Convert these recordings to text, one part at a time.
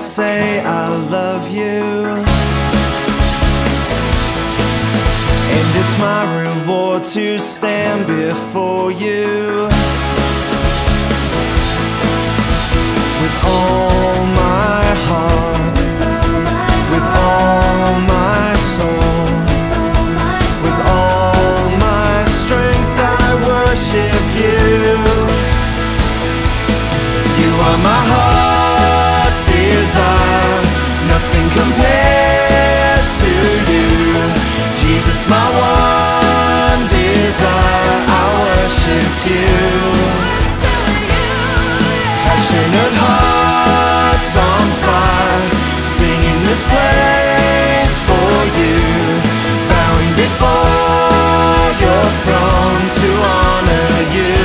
say I love you, and it's my reward to stand before you with all my heart, with all my soul, with all my strength. I worship you. You are my heart's desire. Nothing compares to you. Jesus, my one desire. I worship you. Passionate hearts on fire, singing this place for you, bowing before your throne to honor you.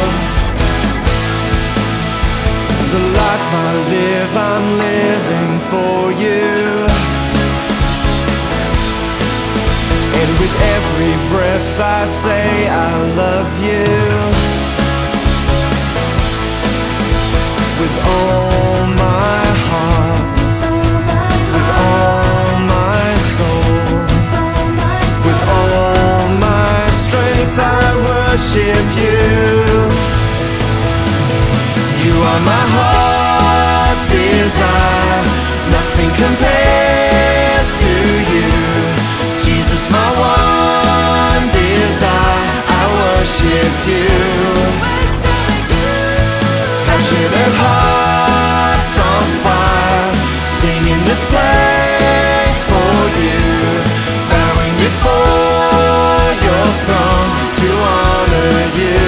The life I live, I'm living for you, and with every breath I say I love you. With all my heart, with all my soul, with all my strength, I worship you. You are my heart's desire. Nothing compares to you. Jesus, my one desire. I worship you. Passionate hearts on fire, singing this place for you, bowing before your throne to honor you.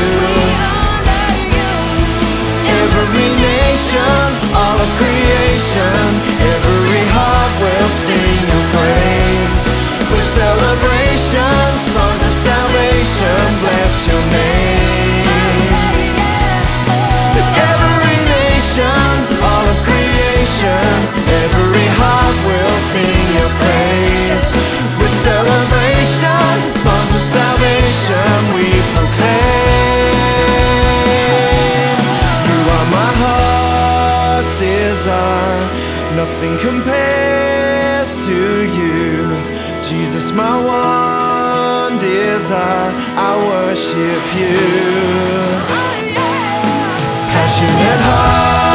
Every nation, all of creation, every heart will sing your praise. With celebration, songs of salvation, bless your name. All of creation, every heart will sing your praise. With celebration, songs of salvation, we proclaim. You are my heart's desire. Nothing compares to you. Jesus, my one desire. I worship you. Passionate heart